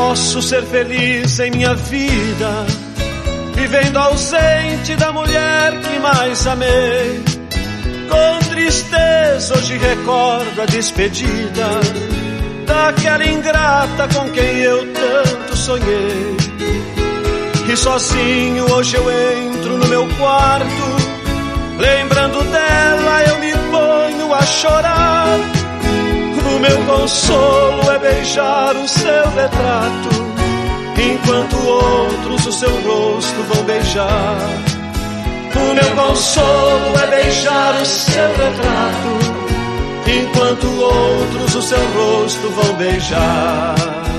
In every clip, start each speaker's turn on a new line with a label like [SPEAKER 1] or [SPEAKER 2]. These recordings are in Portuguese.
[SPEAKER 1] posso ser feliz em minha vida, vivendo ausente da mulher que mais amei. Com tristeza hoje recordo a despedida daquela ingrata com quem eu tanto sonhei. E sozinho hoje eu entro no meu quarto, lembrando dela eu me ponho a chorar. O meu consolo é beijar o seu retrato, enquanto outros o seu rosto vão beijar. O meu consolo é beijar o seu retrato, enquanto outros o seu rosto vão beijar.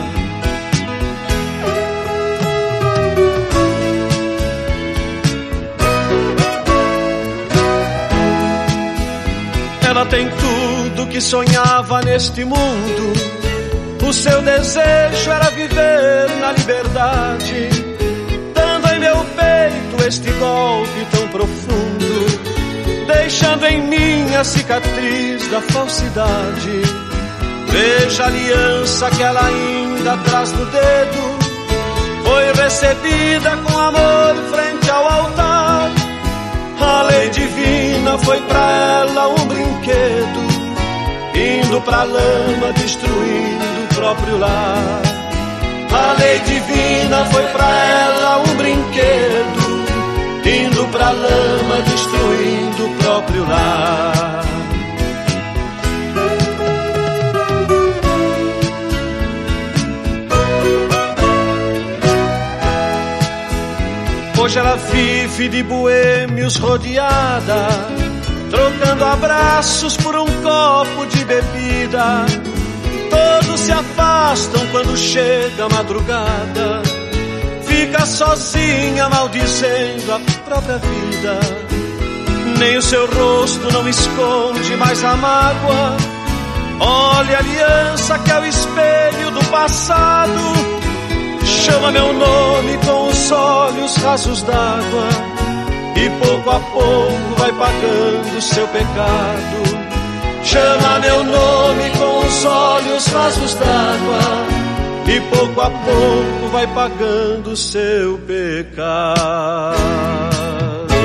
[SPEAKER 1] Ela tem tudo que sonhava neste mundo. O seu desejo era viver na liberdade, dando em meu peito este golpe tão profundo, deixando em mim a cicatriz da falsidade. Veja a aliança que ela ainda traz no dedo, foi recebida com amor frente ao altar. A lei divina foi pra ela um brinquedo, indo pra lama destruindo o próprio lar. A lei divina foi pra ela um brinquedo, indo pra lama destruindo o próprio lar. Hoje ela vive de boêmios rodeada, trocando abraços por um copo de bebida. Todos se afastam quando chega a madrugada, fica sozinha maldizendo a própria vida. Nem o seu rosto não esconde mais a mágoa. Olha a aliança que é o espelho do passado, chama meu nome com os olhos rasos d'água, e pouco a pouco vai pagando seu pecado. Chama meu nome com os olhos rasos d'água, e pouco a pouco vai pagando seu pecado.